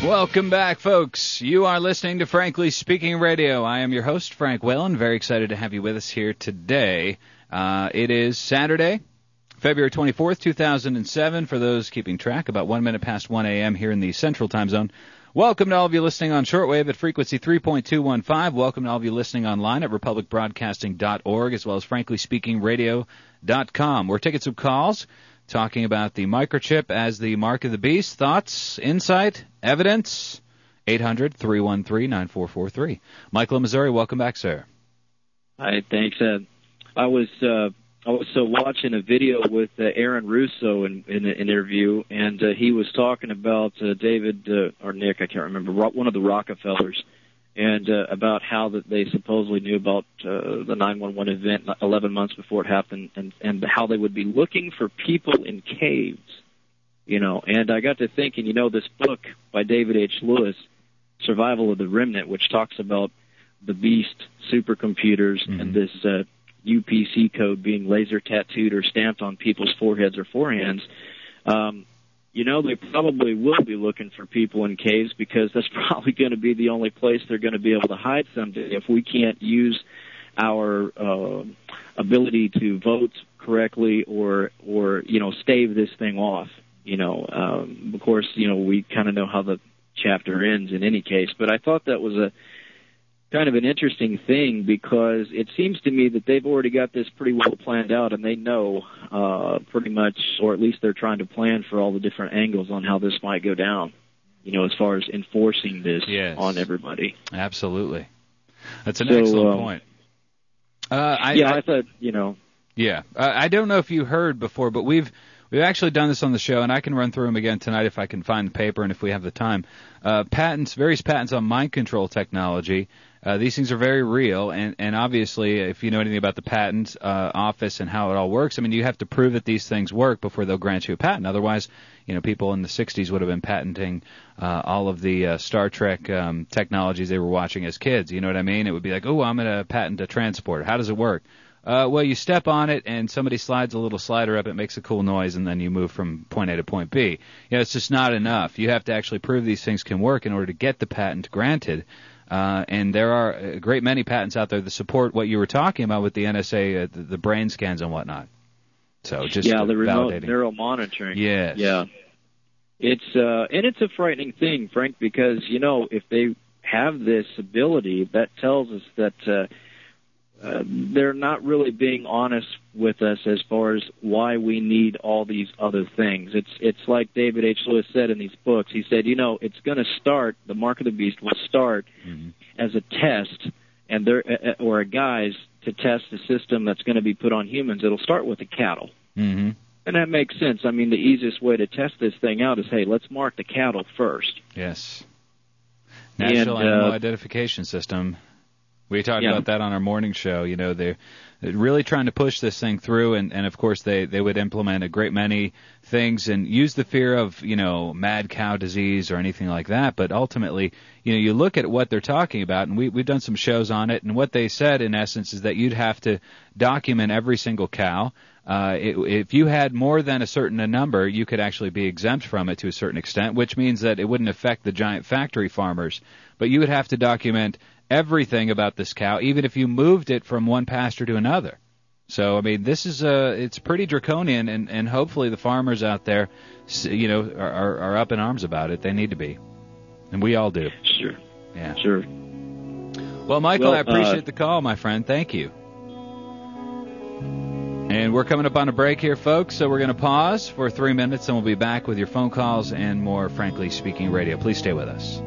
Welcome back, folks. You are listening to Frankly Speaking Radio. I am your host, Frank Whalen. Very excited to have you with us here today. It is Saturday, February 24th, 2007. For those keeping track, about 1 minute past 1 a.m. here in the Central Time Zone. Welcome to all of you listening on shortwave at frequency 3.215. Welcome to all of you listening online at republicbroadcasting.org, as well as frankly-speaking-radio.com. We're taking some calls, talking about the microchip as the mark of the beast. Thoughts, insight, evidence? 800-313-9443. Michael in Missouri, welcome back, sir. Hi, thanks. I was watching a video with Aaron Russo in an interview, and he was talking about David or Nick, I can't remember, one of the Rockefellers, and about how that they supposedly knew about the 9/11 event 11 months before it happened, and how they would be looking for people in caves, you know. And I got to thinking, you know, this book by David H. Lewis, Survival of the Remnant, which talks about the beast supercomputers and this UPC code being laser tattooed or stamped on people's foreheads or forehands, you know, they probably will be looking for people in caves, because that's probably going to be the only place they're going to be able to hide someday if we can't use our ability to vote correctly or you know, stave this thing off. You know, of course, you know, we kind of know how the chapter ends in any case, but I thought that was a kind of an interesting thing, because it seems to me that they've already got this pretty well planned out, and they know pretty much, or at least they're trying to plan for all the different angles on how this might go down, you know, as far as enforcing this on everybody. Absolutely. That's an excellent point. I thought, you know. Yeah. I don't know if you heard before, but we've actually done this on the show, and I can run through them again tonight if I can find the paper and if we have the time. Various patents on mind control technology. These things are very real, and obviously, if you know anything about the patent office and how it all works, I mean, you have to prove that these things work before they'll grant you a patent. Otherwise, you know, people in the 60s would have been patenting all of the Star Trek technologies they were watching as kids. You know what I mean? It would be like, oh, I'm going to patent a transporter. How does it work? Well, you step on it, and somebody slides a little slider up. It makes a cool noise, and then you move from point A to point B. You know, it's just not enough. You have to actually prove these things can work in order to get the patent granted. And there are a great many patents out there that support what you were talking about with the NSA, the brain scans and whatnot. So just the remote neural monitoring. Yes. Yeah. It's a frightening thing, Frank, because, you know, if they have this ability, that tells us that they're not really being honest with us as far as why we need all these other things. It's like David H. Lewis said in these books. He said, you know, it's going to start, the mark of the beast will start as a test, and or a guise to test a system that's going to be put on humans. It'll start with the cattle. And that makes sense. I mean, the easiest way to test this thing out is, hey, let's mark the cattle first. Yes. National Animal Identification System. We talked about that on our morning show. You know, they're really trying to push this thing through, and of course they would implement a great many things and use the fear of, you know, mad cow disease or anything like that. But ultimately, you know, you look at what they're talking about, and we've done some shows on it, and what they said in essence is that you'd have to document every single cow. If you had more than a certain number, you could actually be exempt from it to a certain extent, which means that it wouldn't affect the giant factory farmers. But you would have to document everything about this cow, even if you moved it from one pasture to another. So, I mean, this is it's pretty draconian, and hopefully the farmers out there, you know, are up in arms about it. They need to be, and we all do. Sure. Yeah. Sure. Well, Michael, I appreciate the call, my friend. Thank you. And we're coming up on a break here, folks, so we're going to pause for 3 minutes, and we'll be back with your phone calls and more Frankly Speaking Radio. Please stay with us.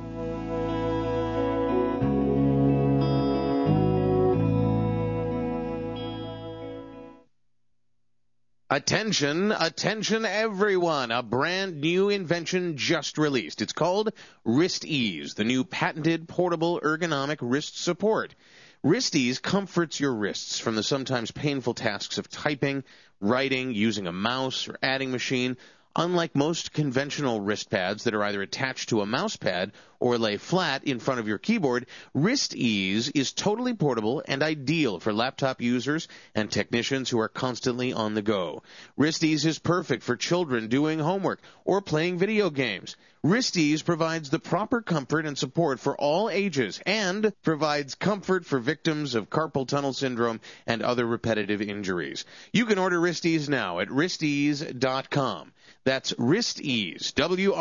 Attention, attention everyone, a brand new invention just released. It's called Wrist Ease, the new patented portable ergonomic wrist support. Wrist Ease comforts your wrists from the sometimes painful tasks of typing, writing, using a mouse, or adding machine. Unlike most conventional wrist pads that are either attached to a mouse pad or lay flat in front of your keyboard, Wrist Ease is totally portable and ideal for laptop users and technicians who are constantly on the go. Wrist Ease is perfect for children doing homework or playing video games. Wrist Ease provides the proper comfort and support for all ages and provides comfort for victims of carpal tunnel syndrome and other repetitive injuries. You can order Wrist Ease now at wristease.com. That's Wrist Ease,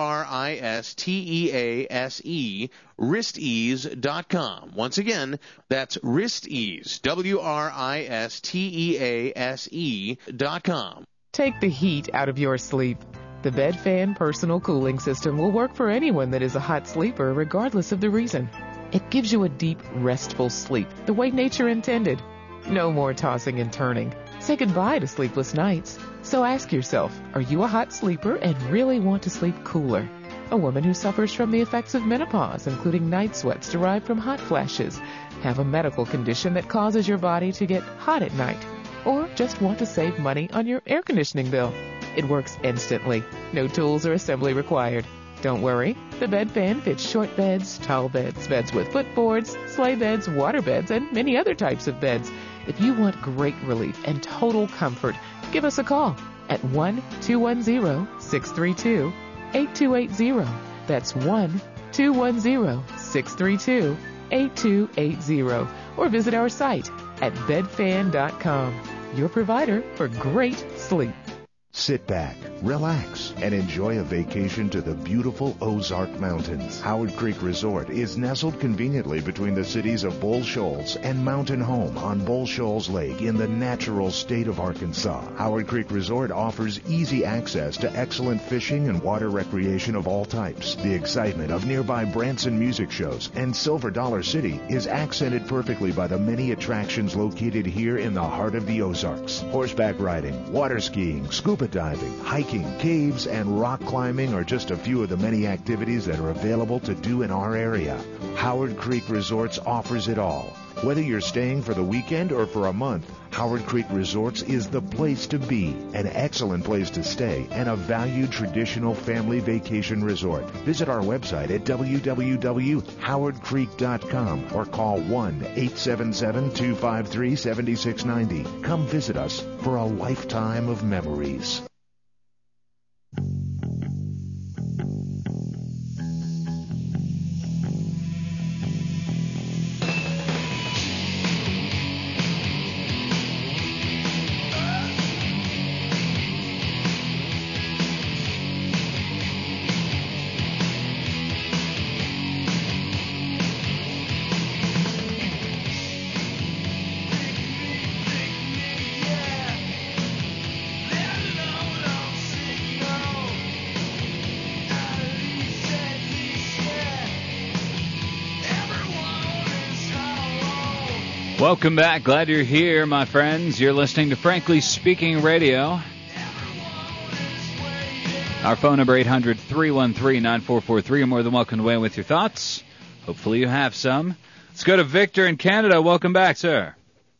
WRISTEASE, wristease.com. Once again, that's Wrist Ease, WRISTEASE.com. Take the heat out of your sleep. The Bed Fan Personal Cooling System will work for anyone that is a hot sleeper, regardless of the reason. It gives you a deep, restful sleep, the way nature intended. No more tossing and turning. Say goodbye to sleepless nights. So ask yourself, are you a hot sleeper and really want to sleep cooler? A woman who suffers from the effects of menopause, including night sweats derived from hot flashes, have a medical condition that causes your body to get hot at night, or just want to save money on your air conditioning bill. It works instantly. No tools or assembly required. Don't worry. The Bed Fan fits short beds, tall beds, beds with footboards, sleigh beds, water beds, and many other types of beds. If you want great relief and total comfort, give us a call at 1-210-632-8280. That's 1-210-632-8280. Or visit our site at bedfan.com. Your provider for great sleep. Sit back, relax, and enjoy a vacation to the beautiful Ozark Mountains. Howard Creek Resort is nestled conveniently between the cities of Bull Shoals and Mountain Home on Bull Shoals Lake in the natural state of Arkansas. Howard Creek Resort offers easy access to excellent fishing and water recreation of all types. The excitement of nearby Branson music shows and Silver Dollar City is accented perfectly by the many attractions located here in the heart of the Ozarks. Horseback riding, water skiing, scuba diving, hiking, caves, and rock climbing are just a few of the many activities that are available to do in our area. Howard Creek Resorts offers it all. Whether you're staying for the weekend or for a month, Howard Creek Resorts is the place to be, an excellent place to stay, and a valued traditional family vacation resort. Visit our website at www.howardcreek.com or call 1-877-253-7690. Come visit us for a lifetime of memories. Welcome back. Glad you're here, my friends. You're listening to Frankly Speaking Radio. Our phone number, 800-313-9443. You're more than welcome to weigh in with your thoughts. Hopefully you have some. Let's go to Victor in Canada. Welcome back, sir.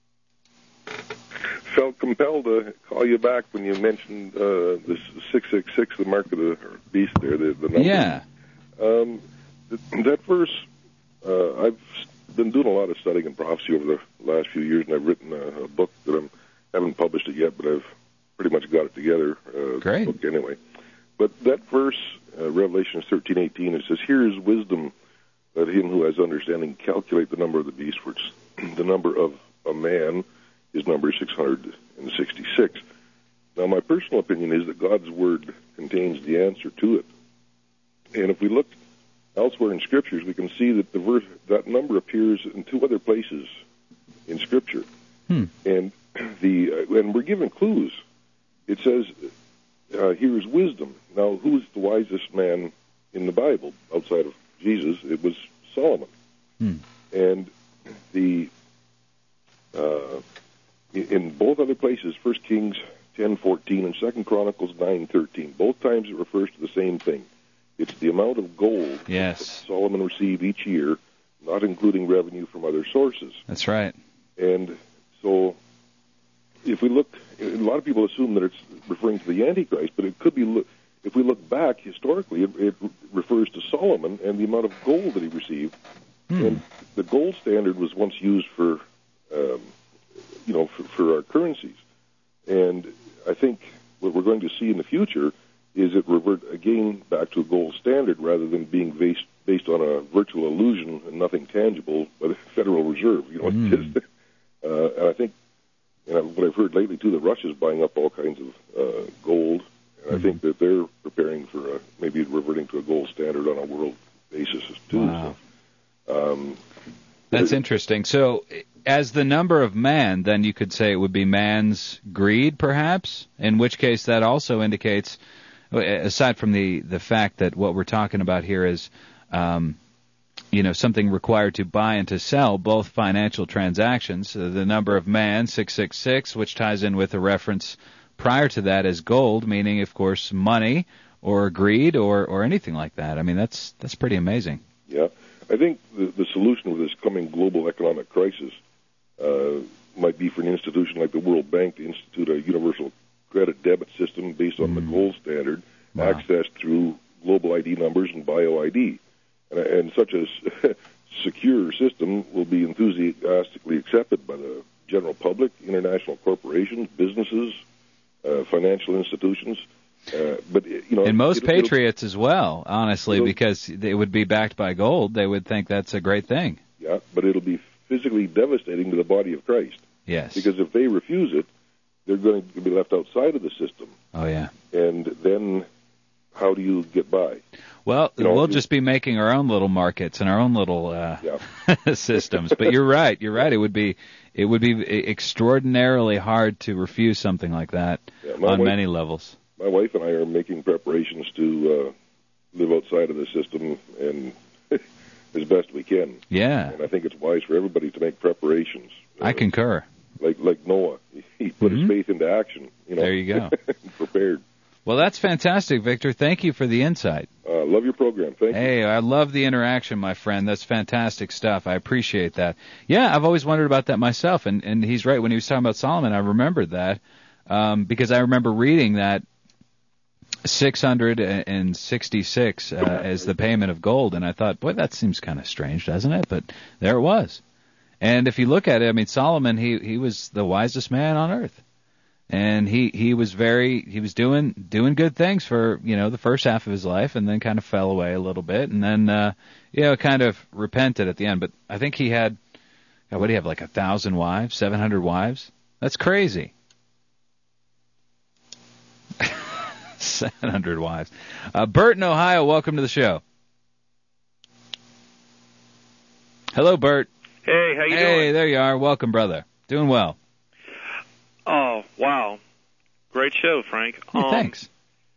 Felt compelled to call you back when you mentioned the 666, the mark of the beast there, the number. Yeah. That verse, I've been doing a lot of studying in prophecy over the last few years, and I've written a book that I haven't published it yet, but I've pretty much got it together. Great. Book anyway. But that verse, Revelation 13:18, it says, "Here is wisdom, let him who has understanding calculate the number of the beast, for the number of a man is number 666. Now, my personal opinion is that God's Word contains the answer to it. And if we look elsewhere in Scriptures, we can see that that number appears in two other places in Scripture. And we're given clues. It says, here is wisdom. Now, who's the wisest man in the Bible outside of Jesus? It was Solomon. And in both other places, 1 Kings 10:14 and 2 Chronicles 9:13, both times it refers to the same thing. It's the amount of gold that Solomon received each year, not including revenue from other sources. That's right. And so if we look, a lot of people assume that it's referring to the Antichrist, but it could be if we look back historically, it refers to Solomon and the amount of gold that he received. And the gold standard was once used for, for our currencies. And I think what we're going to see in the future is it revert again back to a gold standard rather than being based on a virtual illusion and nothing tangible by the Federal Reserve. And I think, what I've heard lately too, that Russia's buying up all kinds of gold, and I think that they're preparing for maybe reverting to a gold standard on a world basis too. Wow. That's interesting. So, as the number of man, then you could say it would be man's greed, perhaps. In which case, that also indicates, aside from the fact that what we're talking about here is, something required to buy and to sell, both financial transactions. The number of man, 666, which ties in with a reference prior to that as gold, meaning, of course, money or greed or anything like that. I mean, that's pretty amazing. Yeah. I think the solution of this coming global economic crisis might be for an institution like the World Bank to institute a universal credit debit system based on the gold standard, accessed through global ID numbers and bio ID. And such a secure system will be enthusiastically accepted by the general public, international corporations, businesses, financial institutions. And most patriots as well, honestly, because it would be backed by gold. They would think that's a great thing. Yeah, but it'll be physically devastating to the body of Christ. Yes. Because if they refuse it, they're going to be left outside of the system. Oh, yeah. And then how do you get by? Well, we'll just be making our own little markets and our own little systems. But you're right. You're right. It would be extraordinarily hard to refuse something like that on many levels. My wife and I are making preparations to live outside of the system and as best we can. Yeah. And I think it's wise for everybody to make preparations. I concur. Like Noah, he put his faith into action. There you go. Prepared. Well, that's fantastic, Victor. Thank you for the insight. Love your program. Thank you. Hey, I love the interaction, my friend. That's fantastic stuff. I appreciate that. Yeah, I've always wondered about that myself, and he's right. When he was talking about Solomon, I remembered that because I remember reading that 666 as the payment of gold, and I thought, boy, that seems kind of strange, doesn't it? But there it was. And if you look at it, I mean, Solomon, he was the wisest man on earth. And he was doing good things for, the first half of his life, and then kind of fell away a little bit, and then, kind of repented at the end. But I think he had, what do you have, like 1,000 wives, 700 wives? That's crazy. 700 wives. Bert in Ohio, welcome to the show. Hello, Bert. Hey, how you doing? Hey, there you are. Welcome, brother. Doing well. Oh, wow. Great show, Frank. Thanks.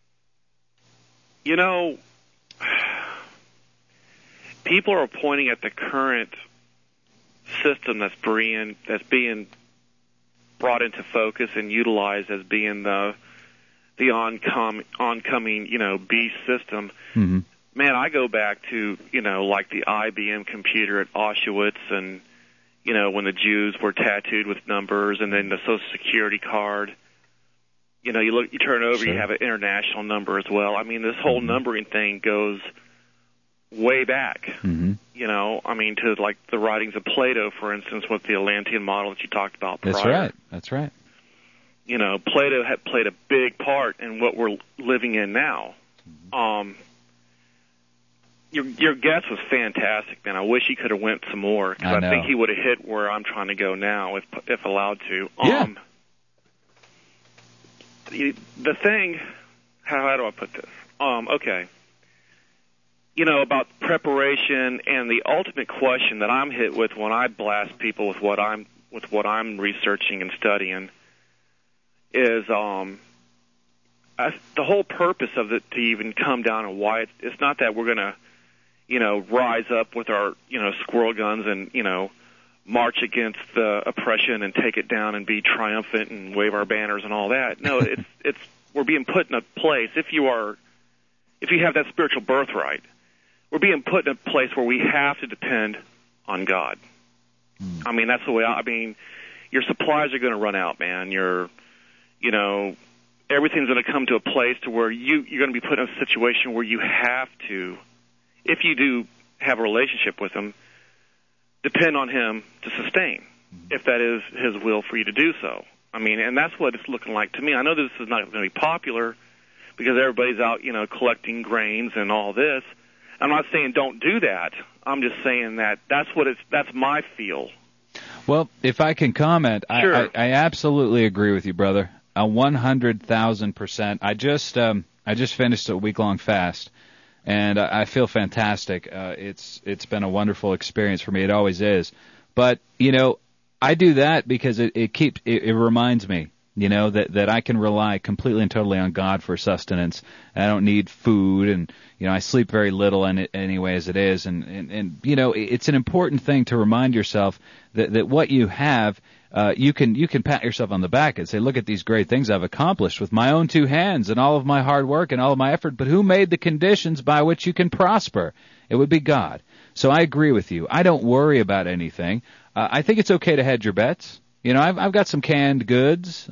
People are pointing at the current system that's being brought into focus and utilized as being the oncoming, beast system. Mm-hmm. Man, I go back to, like the IBM computer at Auschwitz and, when the Jews were tattooed with numbers, and then the Social Security card. You turn over, you have an international number as well. I mean, this whole numbering thing goes way back. Mm-hmm. To like the writings of Plato, for instance, with the Atlantean model that you talked about prior. That's right. Plato had played a big part in what we're living in now. Your guess was fantastic, man. I wish he could have went some more, because I think he would have hit where I'm trying to go now, if allowed to. Yeah. The thing, how do I put this? Okay. About preparation, and the ultimate question that I'm hit with when I blast people with what I'm researching and studying is the whole purpose of it to even come down and why it's not that we're gonna rise up with our squirrel guns and march against the oppression and take it down and be triumphant and wave our banners and all that. No, it's we're being put in a place. If you have that spiritual birthright, we're being put in a place where we have to depend on God. I mean, that's the way. Your supplies are going to run out, man. everything's going to come to a place to where you're going to be put in a situation where you have to, if you do have a relationship with him, depend on him to sustain, if that is his will for you to do so. I mean, and that's what it's looking like to me. I know this is not going to be popular because everybody's out, collecting grains and all this. I'm not saying don't do that. I'm just saying that that's my feel. Well, if I can comment, sure. I absolutely agree with you, brother. 100,000%. I just finished a week-long fast, and I feel fantastic. It's been a wonderful experience for me. It always is. But I do that because it reminds me, that I can rely completely and totally on God for sustenance. I don't need food, and I sleep very little anyway as it is, and it's an important thing to remind yourself that what you have, you can pat yourself on the back and say, look at these great things I've accomplished with my own two hands and all of my hard work and all of my effort. But who made the conditions by which you can prosper? It would be God. So I agree with you. I don't worry about anything. I think it's okay to hedge your bets. I've got some canned goods,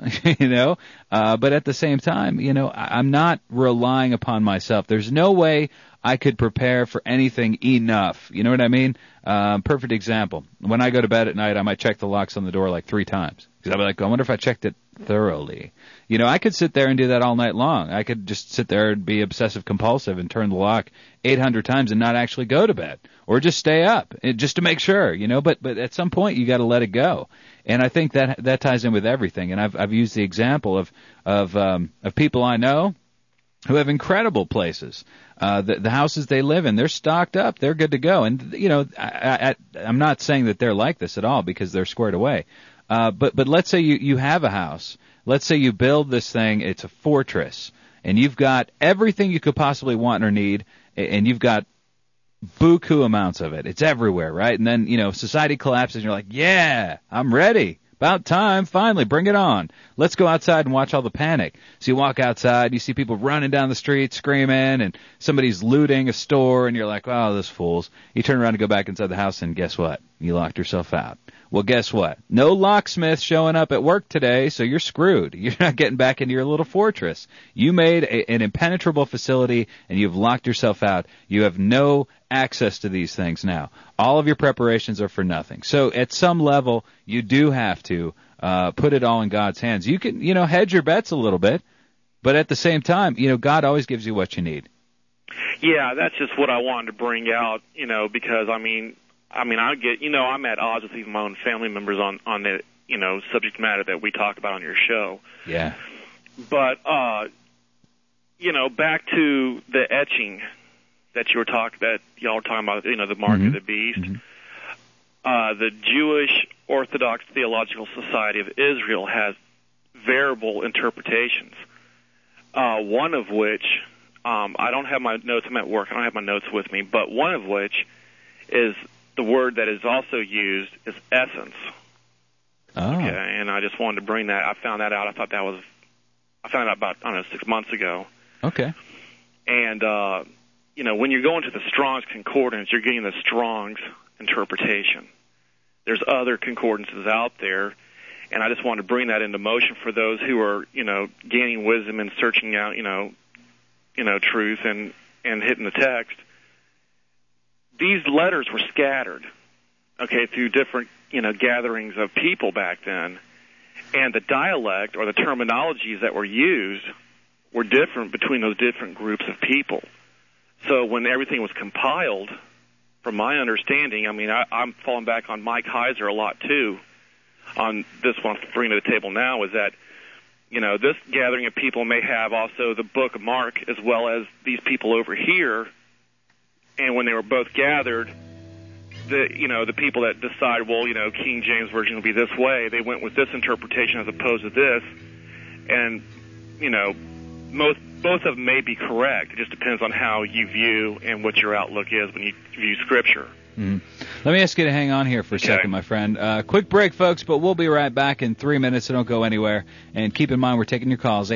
but at the same time, I'm not relying upon myself. There's no way I could prepare for anything enough. You know what I mean? Perfect example. When I go to bed at night, I might check the locks on the door like 3 times. Because I'll be like, I wonder if I checked it thoroughly. I could sit there and do that all night long. I could just sit there and be obsessive compulsive and turn the lock 800 times and not actually go to bed. Or just stay up, just to make sure, But at some point, you got to let it go. And I think that ties in with everything. And I've used the example of people I know who have incredible places. The houses they live in, they're stocked up, they're good to go. And I'm not saying that they're like this at all because they're squared away. But let's say you have a house. Let's say you build this thing. It's a fortress, and you've got everything you could possibly want or need, and you've got buku amounts of it. It's everywhere, right? And then, society collapses and you're like, yeah, I'm ready. About time, finally, bring it on. Let's go outside and watch all the panic. So you walk outside, you see people running down the street screaming, and somebody's looting a store, and you're like, oh, those fools. You turn around and go back inside the house, and guess what? You locked yourself out. Well, guess what? No locksmith showing up at work today, so you're screwed. You're not getting back into your little fortress. You made an impenetrable facility, and you've locked yourself out. You have no access to these things now. All of your preparations are for nothing. So at some level, you do have to put it all in God's hands. You can, hedge your bets a little bit, but at the same time, God always gives you what you need. Yeah, that's just what I wanted to bring out, because, I get, I'm at odds with even my own family members on the, subject matter that we talk about on your show. Yeah. But, back to the etching that y'all were talking about, the mark of the beast. Mm-hmm. The Jewish Orthodox Theological Society of Israel has variable interpretations. One of which, I don't have my notes. I'm at work. I don't have my notes with me. But one of which is the word that is also used is essence. Oh. Okay, and I just wanted to bring that. I found that out. I found out about 6 months ago. Okay. And when you're going to the Strong's Concordance, you're getting the Strong's interpretation. There's other concordances out there, and I just wanted to bring that into motion for those who are, gaining wisdom and searching out, truth and hitting the text. These letters were scattered, through different, gatherings of people back then, and the dialect or the terminologies that were used were different between those different groups of people. So when everything was compiled, from my understanding, I'm falling back on Mike Heiser a lot too, on this one I'm bringing to the table now, is that, this gathering of people may have also the Book of Mark as well as these people over here. And when they were both gathered, the people that decided, King James Version will be this way, they went with this interpretation as opposed to this. And, both of them may be correct. It just depends on how you view and what your outlook is when you view Scripture. Mm-hmm. Let me ask you to hang on here for a second, my friend. Quick break, folks, but we'll be right back in 3 minutes, so don't go anywhere. And keep in mind, we're taking your calls,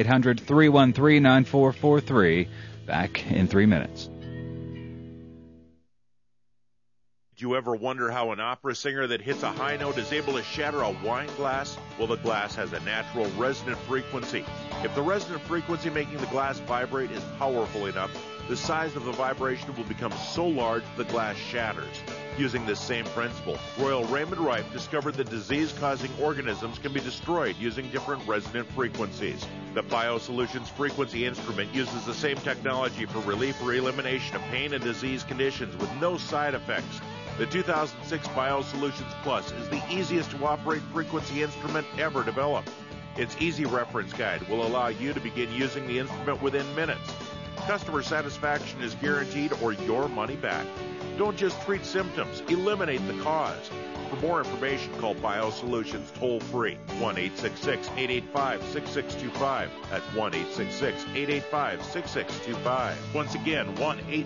800-313-9443. Back in 3 minutes. Do you ever wonder how an opera singer that hits a high note is able to shatter a wine glass? Well, the glass has a natural resonant frequency. If the resonant frequency making the glass vibrate is powerful enough, the size of the vibration will become so large the glass shatters. Using this same principle, Royal Raymond Rife discovered that disease-causing organisms can be destroyed using different resonant frequencies. The BioSolutions frequency instrument uses the same technology for relief or elimination of pain and disease conditions with no side effects. The 2006 BioSolutions Plus is the easiest to operate frequency instrument ever developed. Its easy reference guide will allow you to begin using the instrument within minutes. Customer satisfaction is guaranteed or your money back. Don't just treat symptoms, eliminate the cause. For more information, call BioSolutions toll-free, 1-866-885-6625. That's 1-866-885-6625. Once again,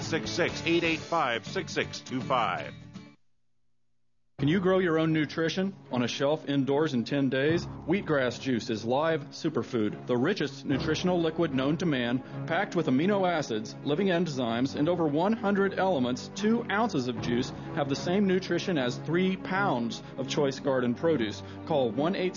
1-866-885-6625. Can you grow your own nutrition on a shelf indoors in 10 days? Wheatgrass juice is live superfood, the richest nutritional liquid known to man, packed with amino acids, living enzymes, and over 100 elements. 2 ounces of juice have the same nutrition as 3 pounds of choice garden produce. Call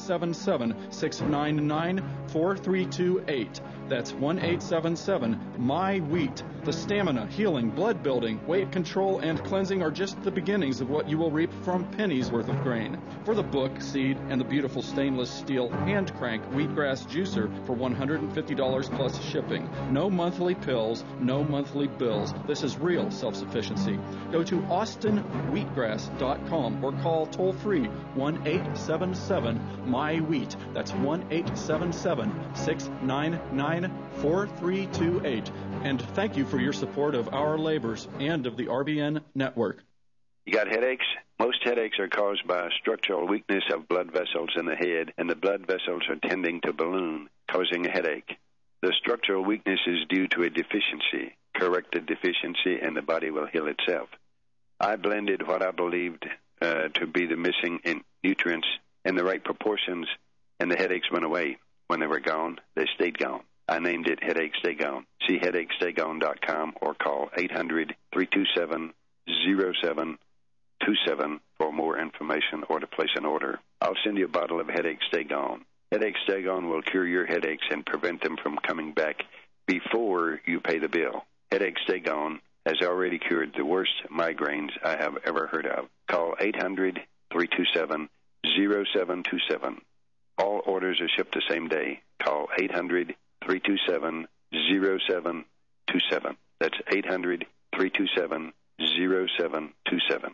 1-877-699-4328. That's 1-877-MY-WHEAT. The stamina, healing, blood building, weight control, and cleansing are just the beginnings of what you will reap from pennies worth of grain. For the book, seed, and the beautiful stainless steel hand crank wheatgrass juicer for $150 plus shipping. No monthly pills, no monthly bills. This is real self-sufficiency. Go to austinwheatgrass.com or call toll-free 1-877-MY-WHEAT. That's 1-877-699-4328. And thank you for your support of our labors and of the RBN network. You got headaches? Most headaches are caused by a structural weakness of blood vessels in the head, and the blood vessels are tending to balloon, causing a headache. The structural weakness is due to a deficiency. Correct the deficiency, and the body will heal itself. I blended what I believed to be the missing nutrients in the right proportions, and the headaches went away. When they were gone, they stayed gone. I named it Headache Stay Gone. See headachestay-gone.com or call 800-327-0727 for more information or to place an order. I'll send you a bottle of Headache Stay Gone. Headache Stay Gone will cure your headaches and prevent them from coming back before you pay the bill. Headache Stay Gone has already cured the worst migraines I have ever heard of. Call 800-327-0727. All orders are shipped the same day. Call 800-327-0727. That's 800-327-0727.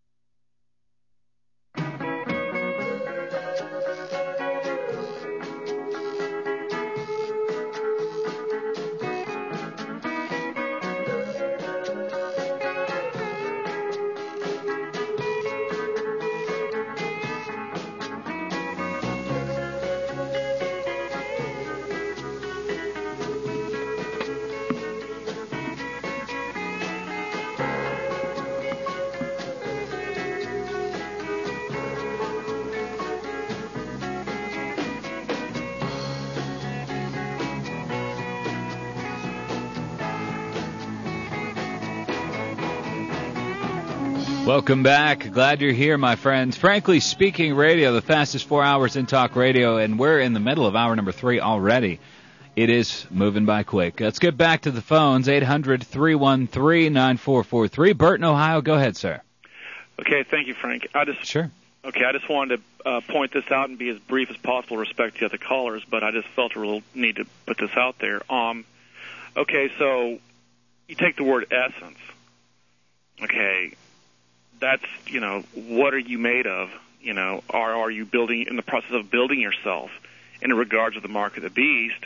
Welcome back. Glad you're here, my friends. Frankly Speaking Radio, the fastest 4 hours in talk radio, and we're in the middle of hour number 3 already. It is moving by quick. Let's get back to the phones, 800-313-9443. Bert in Ohio, go ahead, sir. Okay, thank you, Frank. Sure. Okay, I just wanted to point this out and be as brief as possible with respect to the other callers, but I just felt a real need to put this out there. Okay, so you take the word essence. Okay, that's, what are you made of? Are you building, in the process of building yourself in regards to the mark of the beast?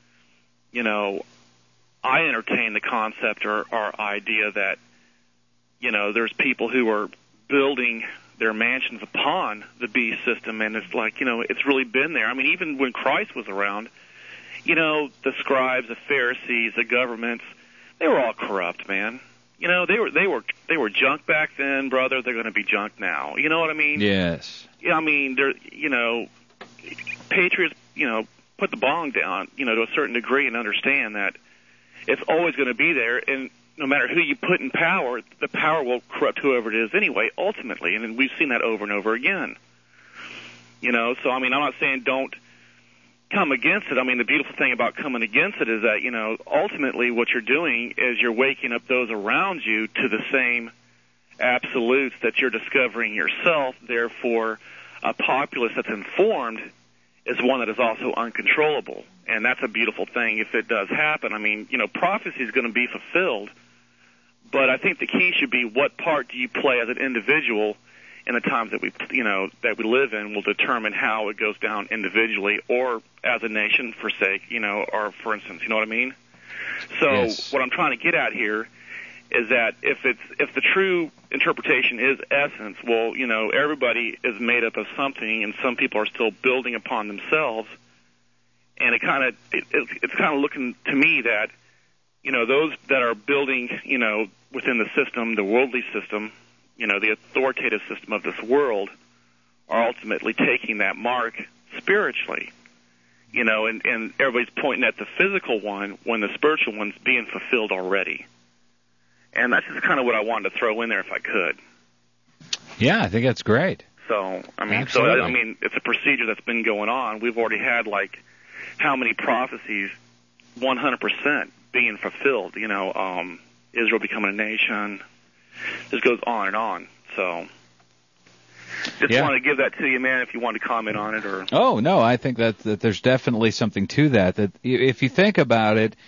I entertain the concept or idea that, there's people who are building their mansions upon the beast system, and it's like, it's really been there. I mean, even when Christ was around, the scribes, the Pharisees, the governments, they were all corrupt, man. They were junk back then, brother. They're going to be junk now. You know what I mean? Yes. Yeah, I mean, patriots, put the bong down, to a certain degree and understand that it's always going to be there. And no matter who you put in power, the power will corrupt whoever it is anyway, ultimately. And we've seen that over and over again. You know, so, I mean, I'm not saying don't come against it. I mean, the beautiful thing about coming against it is that, you know, ultimately what you're doing is you're waking up those around you to the same absolutes that you're discovering yourself. Therefore, a populace that's informed is one that is also uncontrollable. And that's a beautiful thing if it does happen. I mean, you know, prophecy is going to be fulfilled, but I think the key should be what part do you play as an individual in the times that we live in will determine how it goes down individually or as a nation, for sake, you know, or for instance, you know what I mean? So Yes. What I'm trying to get at here is that if the true interpretation is essence, well, you know, everybody is made up of something, and some people are still building upon themselves, and it's kind of looking to me that, you know, those that are building, you know, within the system, the worldly system, you know, the authoritative system of this world, are ultimately taking that mark spiritually, you know, and everybody's pointing at the physical one when the spiritual one's being fulfilled already. And that's just kind of what I wanted to throw in there if I could. Yeah, I think that's great. So, I mean, Absolutely. it's a procedure that's been going on. We've already had, like, how many prophecies 100% being fulfilled, you know, Israel becoming a nation. This goes on and on. So, just wanted to give that to you, man, if you wanted to comment on it. Or Oh, no, I think that there's definitely something to that. That if you think about it,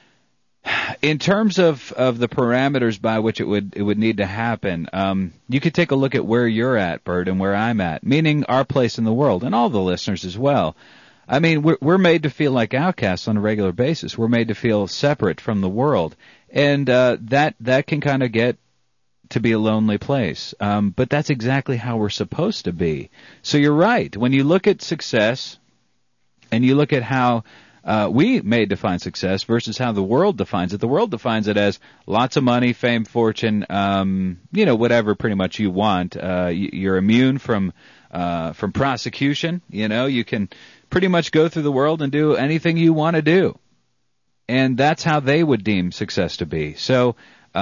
in terms of the parameters by which it would need to happen, you could take a look at where you're at, Bert, and where I'm at, meaning our place in the world, and all the listeners as well. I mean, we're made to feel like outcasts on a regular basis. We're made to feel separate from the world, and that can kind of get to be a lonely place. But that's exactly how we're supposed to be. So you're right. When you look at success, and you look at how we may define success versus how the world defines it. The world defines it as lots of money, fame, fortune, you know, whatever pretty much you want. You're immune from prosecution. You know, you can pretty much go through the world and do anything you want to do. And that's how they would deem success to be. So,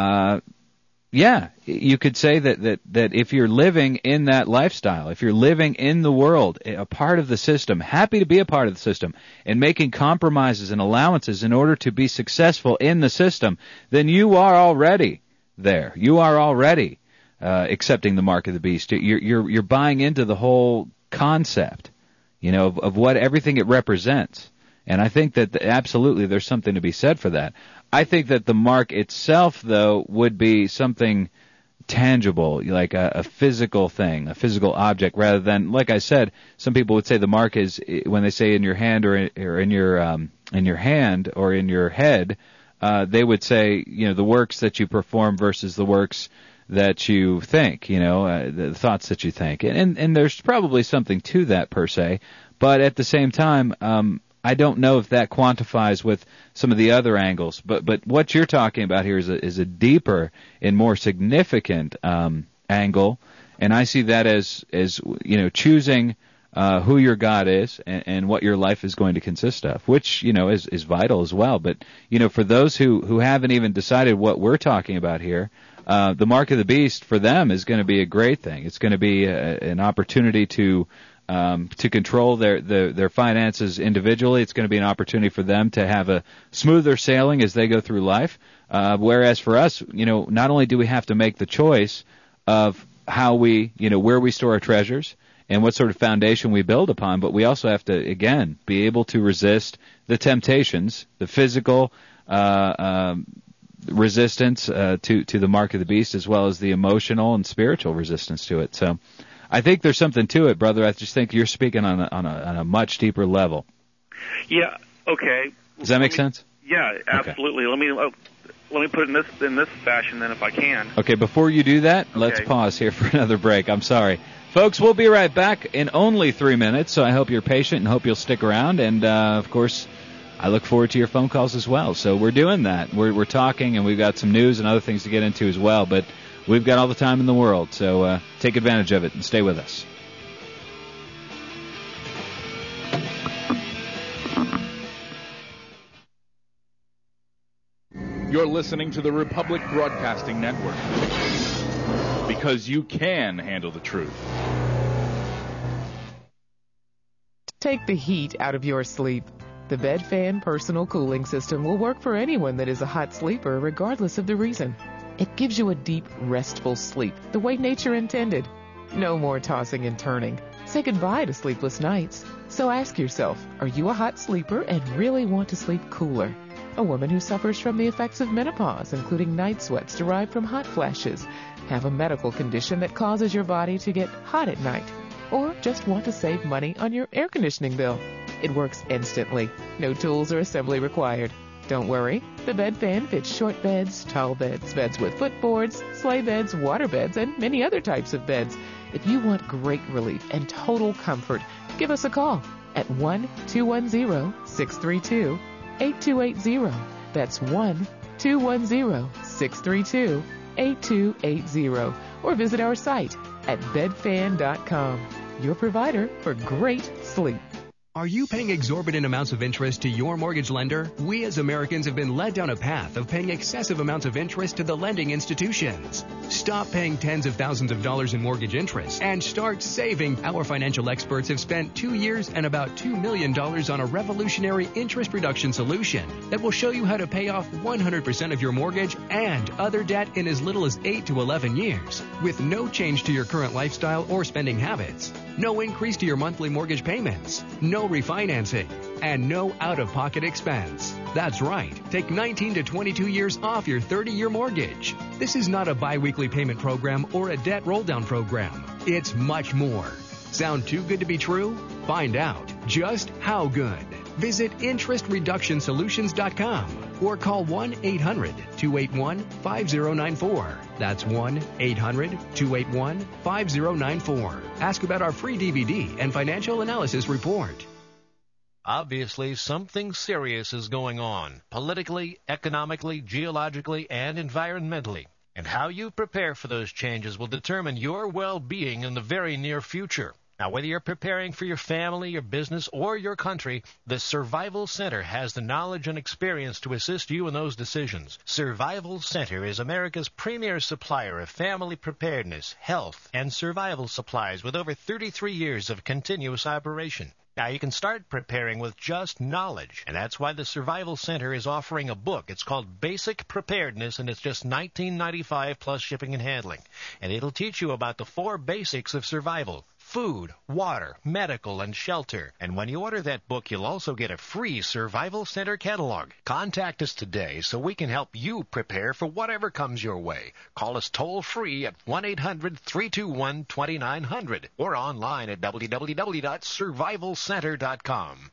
yeah, you could say that if you're living in that lifestyle, if you're living in the world, a part of the system, happy to be a part of the system, and making compromises and allowances in order to be successful in the system, then you are already there. You are already accepting the mark of the beast. You're buying into the whole concept, you know, of what everything it represents. And I think that absolutely there's something to be said for that. I think that the mark itself, though, would be something tangible, like a physical thing, a physical object, rather than, like I said, some people would say the mark is when they say in your hand or in your hand or in your head, they would say, you know, the works that you perform versus the works that you think, you know, the thoughts that you think, and there's probably something to that per se, but at the same time, I don't know if that quantifies with some of the other angles, but what you're talking about here is a deeper and more significant angle, and I see that as you know, choosing who your God is and what your life is going to consist of, which, you know, is vital as well. But, you know, for those who haven't even decided what we're talking about here, the mark of the beast for them is going to be a great thing. It's going to be an opportunity to control their finances individually. It's going to be an opportunity for them to have a smoother sailing as they go through life. Whereas for us, you know, not only do we have to make the choice of how we, you know, where we store our treasures and what sort of foundation we build upon, but we also have to, again, be able to resist the temptations, the physical resistance to the mark of the beast, as well as the emotional and spiritual resistance to it. So I think there's something to it, brother. I just think you're speaking on a much deeper level. Yeah. Okay. Does that make sense? Yeah, absolutely. Okay. Let me put it in this fashion, then, if I can. Okay. Before you do that, let's pause here for another break. I'm sorry, folks. We'll be right back in only 3 minutes. So I hope you're patient and hope you'll stick around. And of course, I look forward to your phone calls as well. So we're doing that. We're talking, and we've got some news and other things to get into as well. But we've got all the time in the world, so take advantage of it and stay with us. You're listening to the Republic Broadcasting Network. Because you can handle the truth. Take the heat out of your sleep. The Bed Fan Personal Cooling System will work for anyone that is a hot sleeper, regardless of the reason. It gives you a deep, restful sleep, the way nature intended. No more tossing and turning. Say goodbye to sleepless nights. So ask yourself, are you a hot sleeper and really want to sleep cooler? A woman who suffers from the effects of menopause, including night sweats derived from hot flashes, have a medical condition that causes your body to get hot at night, or just want to save money on your air conditioning bill. It works instantly. No tools or assembly required. Don't worry, the Bed Fan fits short beds, tall beds, beds with footboards, sleigh beds, water beds, and many other types of beds. If you want great relief and total comfort, give us a call at 1-210-632-8280. That's 1-210-632-8280. Or visit our site at bedfan.com, your provider for great sleep. Are you paying exorbitant amounts of interest to your mortgage lender? We as Americans have been led down a path of paying excessive amounts of interest to the lending institutions. Stop paying tens of thousands of dollars in mortgage interest and start saving. Our financial experts have spent 2 years and about $2 million on a revolutionary interest reduction solution that will show you how to pay off 100% of your mortgage and other debt in as little as 8 to 11 years with no change to your current lifestyle or spending habits. No increase to your monthly mortgage payments, no refinancing, and no out-of-pocket expense. That's right. Take 19 to 22 years off your 30-year mortgage. This is not a bi-weekly payment program or a debt roll-down program. It's much more. Sound too good to be true? Find out just how good. Visit interestreductionsolutions.com or call 1-800-281-5094. That's 1-800-281-5094. Ask about our free DVD and financial analysis report. Obviously, something serious is going on, politically, economically, geologically, and environmentally. And how you prepare for those changes will determine your well-being in the very near future. Now, whether you're preparing for your family, your business, or your country, the Survival Center has the knowledge and experience to assist you in those decisions. Survival Center is America's premier supplier of family preparedness, health, and survival supplies with over 33 years of continuous operation. Now, you can start preparing with just knowledge, and that's why the Survival Center is offering a book. It's called Basic Preparedness, and it's just $19.95 plus shipping and handling. And it'll teach you about the 4 basics of survival: food, water, medical, and shelter. And when you order that book, you'll also get a free Survival Center catalog. Contact us today so we can help you prepare for whatever comes your way. Call us toll-free at 1-800-321-2900 or online at www.survivalcenter.com.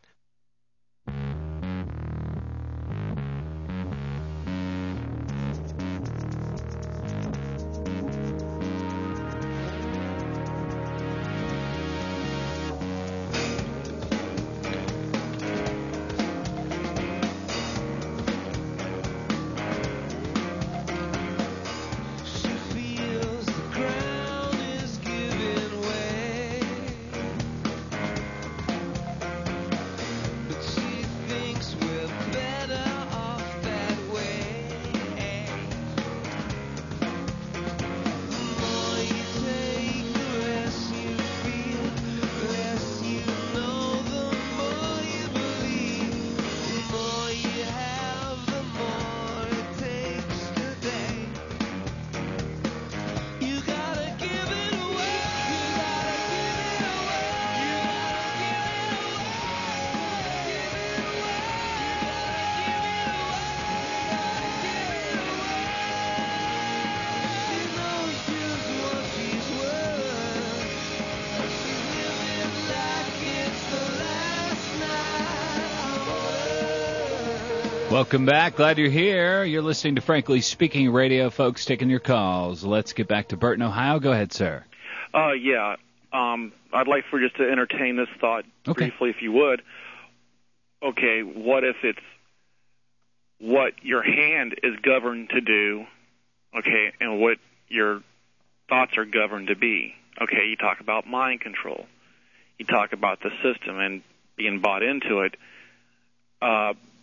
Welcome back. Glad you're here. You're listening to Frankly Speaking Radio, folks, taking your calls. Let's get back to Bert in Ohio. Go ahead, sir. Yeah. I'd like for just to entertain this thought briefly, if you would. Okay, what if it's what your hand is governed to do, okay, and what your thoughts are governed to be? Okay, you talk about mind control. You talk about the system and being bought into it.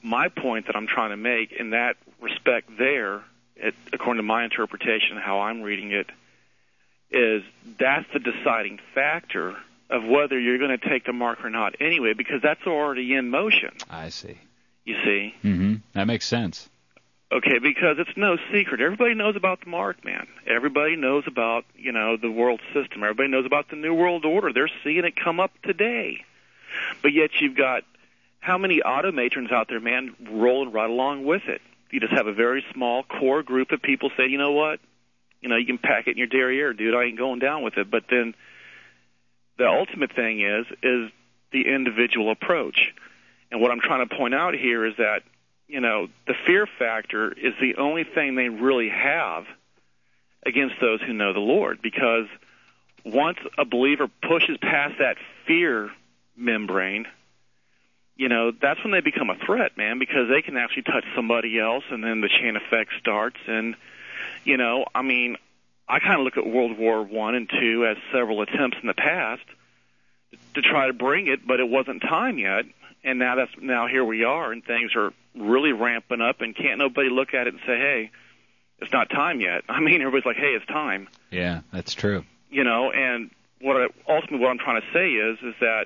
my point that I'm trying to make in that respect there, according to my interpretation, how I'm reading it, is that's the deciding factor of whether you're going to take the mark or not anyway, because that's already in motion. I see. You see? Mm-hmm. That makes sense. Okay, because it's no secret. Everybody knows about the mark, man. Everybody knows about, the world system. Everybody knows about the New World Order. They're seeing it come up today. But yet you've got how many automatrons out there, man, rolling right along with it. You just have a very small core group of people say, you know what? You can pack it in your derriere, dude. I ain't going down with it. But then the ultimate thing is the individual approach. And what I'm trying to point out here is that, the fear factor is the only thing they really have against those who know the Lord. Because once a believer pushes past that fear membrane, that's when they become a threat, man, because they can actually touch somebody else, and then the chain effect starts. And, I kind of look at World War I and II as several attempts in the past to try to bring it, but it wasn't time yet. And now here we are, and things are really ramping up, and can't nobody look at it and say, hey, it's not time yet. Everybody's like, hey, it's time. Yeah, that's true. And ultimately what I'm trying to say is that,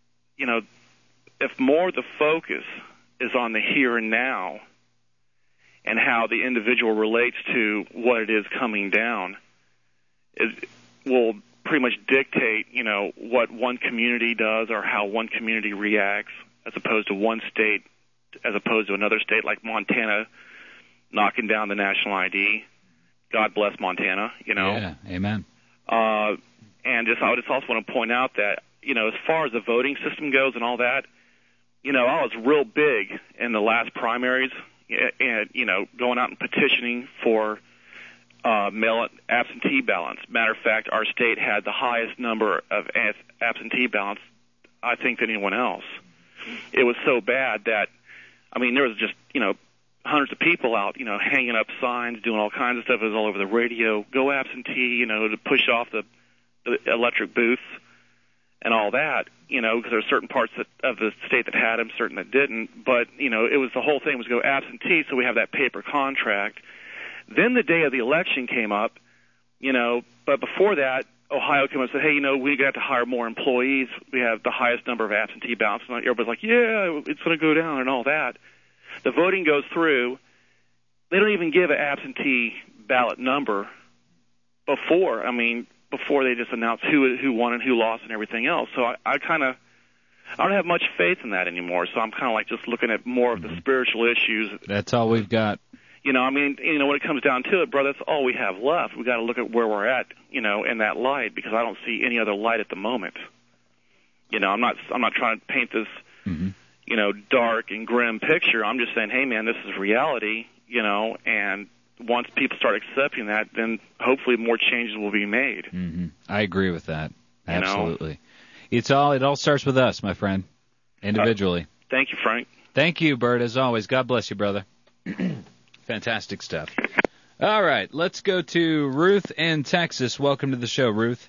if more of the focus is on the here and now and how the individual relates to what it is coming down, it will pretty much dictate, what one community does or how one community reacts, as opposed to one state, as opposed to another state like Montana knocking down the national ID. God bless Montana, Yeah, amen. And I just also want to point out that, as far as the voting system goes and all that, I was real big in the last primaries and, going out and petitioning for mail absentee ballots. Matter of fact, our state had the highest number of absentee ballots, I think, than anyone else. It was so bad that, there was just, hundreds of people out, hanging up signs, doing all kinds of stuff. It was all over the radio, go absentee, to push off the electric booths and all that, because there were certain parts of the state that had them, certain that didn't. But, it was the whole thing was go absentee, so we have that paper contract. Then the day of the election came up, but before that, Ohio came up and said, hey, we got to hire more employees. We have the highest number of absentee ballots. And everybody's like, yeah, it's going to go down and all that. The voting goes through. They don't even give an absentee ballot number before they just announce who won and who lost and everything else. So I don't have much faith in that anymore. So I'm kind of like just looking at more of the spiritual issues. That's all we've got. When it comes down to it, brother, that's all we have left. We got to look at where we're at, in that light, because I don't see any other light at the moment. I'm not trying to paint this, dark and grim picture. I'm just saying, hey, man, this is reality, and once people start accepting that, then hopefully more changes will be made. Mm-hmm. I agree with that. Absolutely. It all starts with us, my friend, individually. Thank you, Frank. Thank you, Bert, as always. God bless you, brother. Fantastic stuff. All right, let's go to Ruth in Texas. Welcome to the show, Ruth.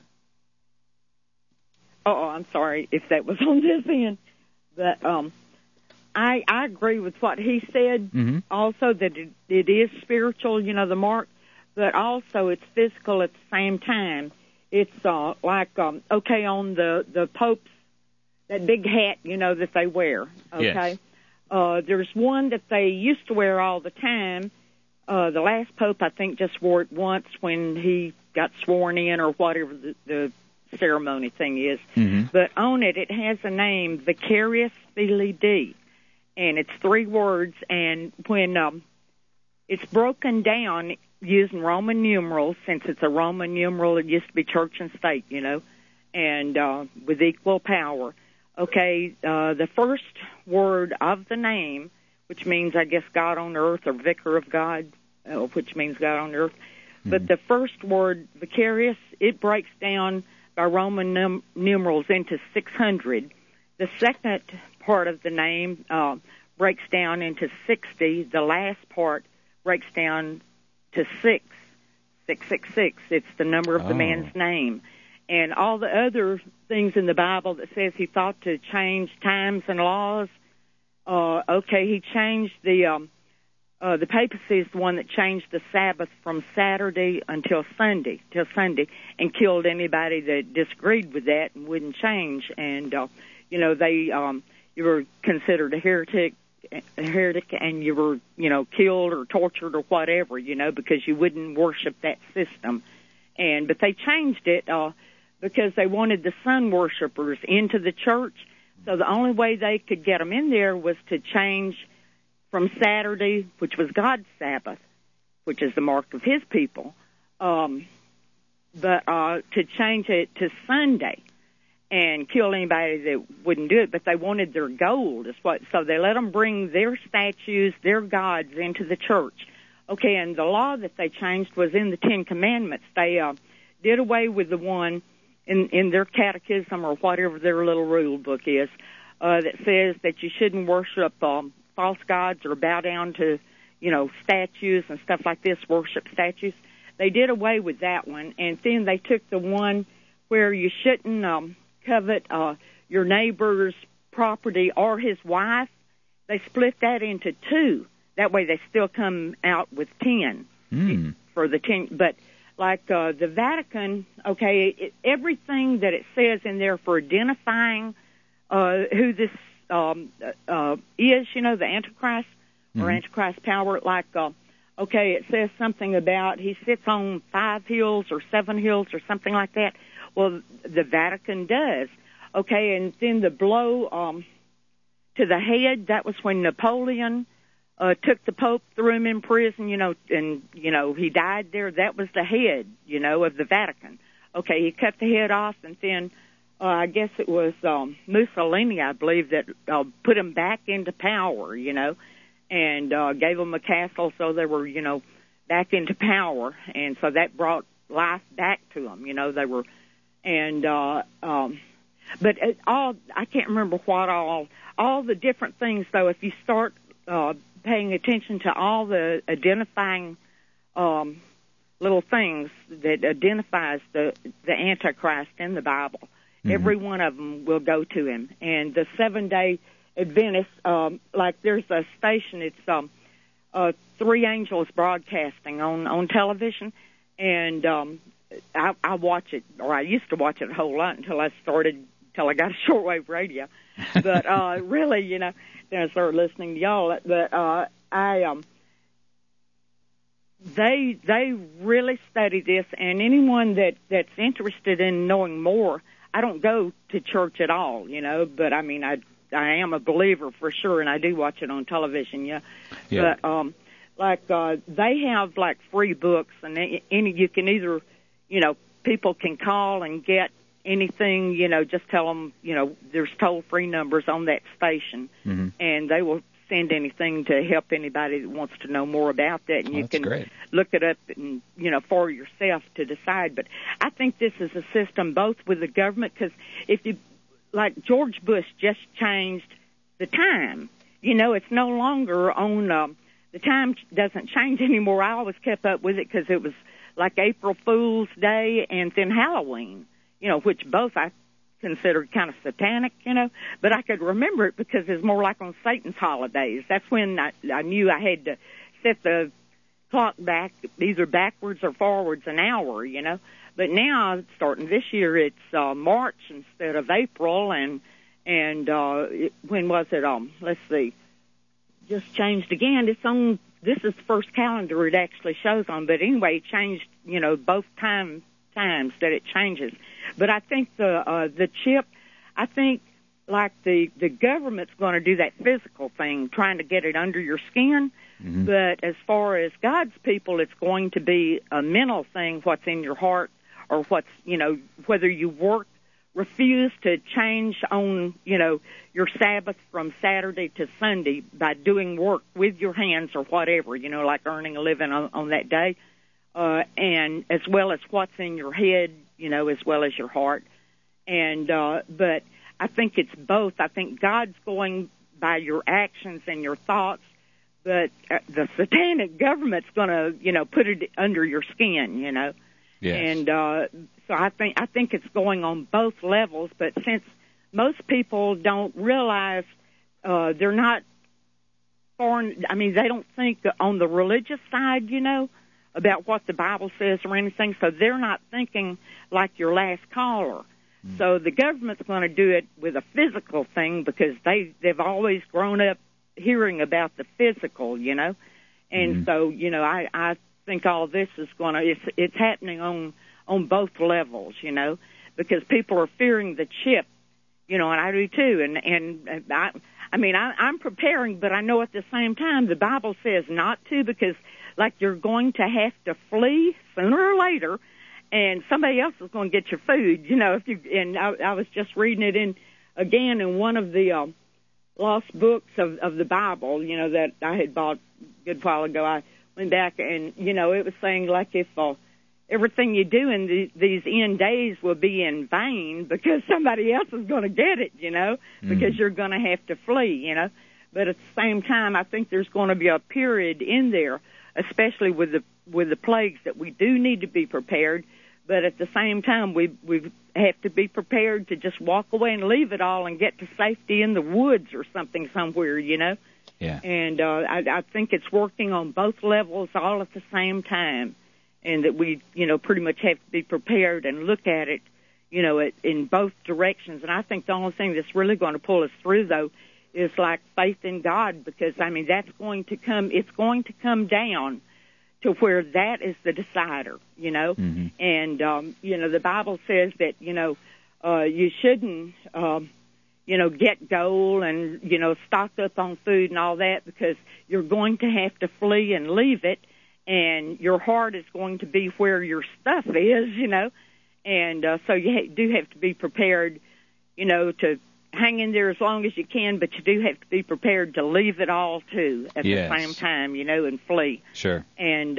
Oh, I'm sorry if that was on this end. But I agree with what he said. Mm-hmm. Also, that it is spiritual, the mark, but also it's physical at the same time. It's on the Pope's, that big hat, that they wear, okay? Yes. There's one that they used to wear all the time. The last Pope, I think, just wore it once when he got sworn in or whatever the ceremony thing is. Mm-hmm. But on it, it has a name, Vicarious Filii Dei, and it's 3 words. And when it's broken down using Roman numerals, since it's a Roman numeral, it used to be church and state, and with equal power. Okay, the first word of the name, which means, I guess, God on earth, or Vicar of God, which means God on earth. Mm-hmm. But the first word, vicarious, it breaks down by Roman numerals into 600. The second part of the name breaks down into 60. The last part breaks down to 666. It's the number of the man's name. And all the other things in the Bible that says he thought to change times and laws, Okay, he changed the papacy is the one that changed the Sabbath from Saturday till Sunday, and killed anybody that disagreed with that and wouldn't change. And you were considered a heretic, and you were killed or tortured or whatever, because you wouldn't worship that system. But they changed it because they wanted the sun worshipers into the church. So the only way they could get them in there was to change from Saturday, which was God's Sabbath, which is the mark of His people, but to change it to Sunday and kill anybody that wouldn't do it. But they wanted their gold, so they let them bring their statues, their gods into the church. Okay, and the law that they changed was in the Ten Commandments. They did away with the one in their catechism or whatever their little rule book is that says that you shouldn't worship false gods or bow down to, statues and stuff like this, worship statues. They did away with that one, and then they took the one where you shouldn't covet your neighbor's property or his wife. They split that into two. That way they still come out with 10 for the 10. But like the Vatican, okay, everything that it says in there for identifying who this is, the Antichrist or Antichrist power, like, okay, it says something about he sits on 5 hills or 7 hills or something like that. Well, the Vatican does. Okay, and then the blow to the head, that was when Napoleon took the Pope, threw him in prison, and, he died there. That was the head, of the Vatican. Okay, he cut the head off, and then I guess it was Mussolini, I believe, that put him back into power, and gave them a castle so they were, back into power. And so that brought life back to them, they were, and, but I can't remember what all the different things, though, if you start paying attention to all the identifying little things that identifies the Antichrist in the Bible, every one of them will go to him. And the Seventh-day Adventists, like there's a station, it's 3 Angels Broadcasting on television, and I watch it, or I used to watch it a whole lot until I got a shortwave radio. But really, then I started listening to y'all. But they really study this, and anyone that's interested in knowing more, I don't go to church at all, but I mean, I am a believer for sure, and I do watch it on television, yeah. But they have like free books, and you can either, people can call and get anything, just tell them, there's toll-free numbers on that station, and they will send anything to help anybody that wants to know more about that, and you can look it up and, for yourself to decide. But I think this is a system both with the government, because if you, like George Bush just changed the time, it's no longer on, the time doesn't change anymore. I always kept up with it because it was like April Fool's Day and then Halloween, which both I considered kind of satanic, but I could remember it because it's more like on Satan's holidays. That's when I knew I had to set the clock back, either backwards or forwards an hour, But now, starting this year, it's March instead of April, and when was it? Let's see, just changed again. It's on. This is the first calendar it actually shows on, but anyway, it changed. Both times that it changes. But I think the chip, I think like the government's going to do that physical thing, trying to get it under your skin. But as far as God's people, it's going to be a mental thing, what's in your heart, or what's, whether you refuse to change on, your Sabbath from Saturday to Sunday by doing work with your hands or whatever, like earning a living on that day, and as well as what's in your head, as well as your heart. And but I think it's both. I think God's going by your actions and your thoughts, but the satanic government's going to, put it under your skin, Yes. And so I think it's going on both levels. But since most people don't realize they're not far. I mean, they don't think on the religious side, about what the Bible says or anything, so they're not thinking like your last caller. So the government's going to do it with a physical thing because they've always grown up hearing about the physical, And so, I think all this is going to, it's happening on both levels, because people are fearing the chip, and I do too. And I'm preparing, but I know at the same time the Bible says not to, because like you're going to have to flee sooner or later, and somebody else is going to get your food, and I was just reading it in one of the lost books of the Bible, that I had bought a good while ago. I went back and, it was saying like if everything you do in these end days will be in vain because somebody else is going to get it, because you're going to have to flee, But at the same time, I think there's going to be a period in there, especially with the plagues, that we do need to be prepared. But at the same time, we have to be prepared to just walk away and leave it all and get to safety in the woods or something somewhere, Yeah. And I think it's working on both levels all at the same time, and that we, pretty much have to be prepared and look at it, in both directions. And I think the only thing that's really going to pull us through, though, is like faith in God, because, that's going to come, it's going to come down to where that is the decider, And, the Bible says that, you shouldn't, get gold and, stock up on food and all that, because you're going to have to flee and leave it, and your heart is going to be where your stuff is, And so you do have to be prepared, to hang in there as long as you can, but you do have to be prepared to leave it all, too, at the same time, and flee. Sure. And,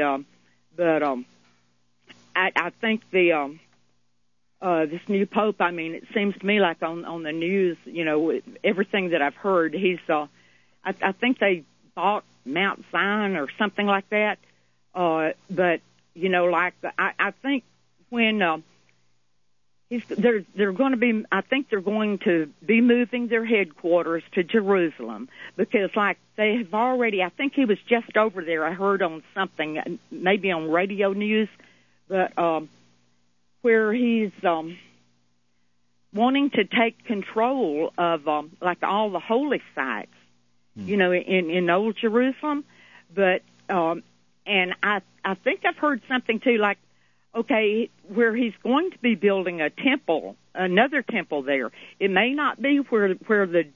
I think this new Pope, it seems to me like on the news, everything that I've heard, he's, I think they bought Mount Zion or something like that. But, I think when, they're going to be, I think they're going to be moving their headquarters to Jerusalem, because like they have already, I think he was just over there. I heard on something, maybe on radio news, but where he's wanting to take control of like all the holy sites, in Old Jerusalem. But and I think I've heard something too, like, okay, where he's going to be building a temple, another temple there. It may not be where the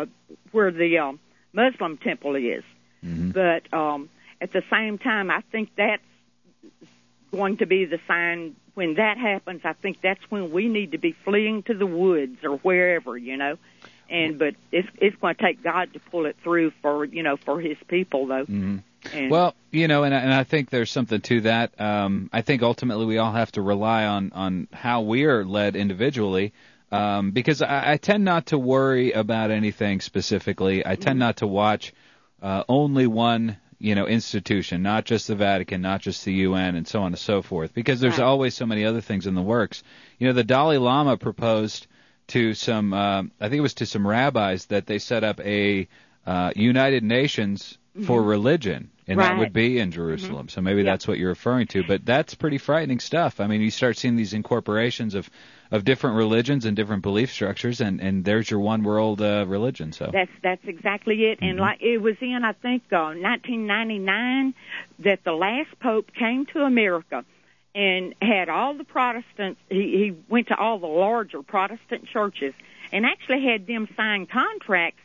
Muslim temple is, but at the same time, I think that's going to be the sign. When that happens, I think that's when we need to be fleeing to the woods or wherever, And but it's going to take God to pull it through for His people, though. Well, and I think there's something to that. I think ultimately we all have to rely on how we are led individually, because I tend not to worry about anything specifically. I tend not to watch only one, institution, not just the Vatican, not just the UN, and so on and so forth, because there's always so many other things in the works. The Dalai Lama proposed to some, I think it was to some rabbis, that they set up a United Nations for religion, and that would be in Jerusalem. So maybe that's what you're referring to, but that's pretty frightening stuff. You start seeing these incorporations of different religions and different belief structures, and there's your one world religion. So that's exactly it. And like it was in, I think, 1999 that the last Pope came to America and had all the Protestants. He went to all the larger Protestant churches and actually had them sign contracts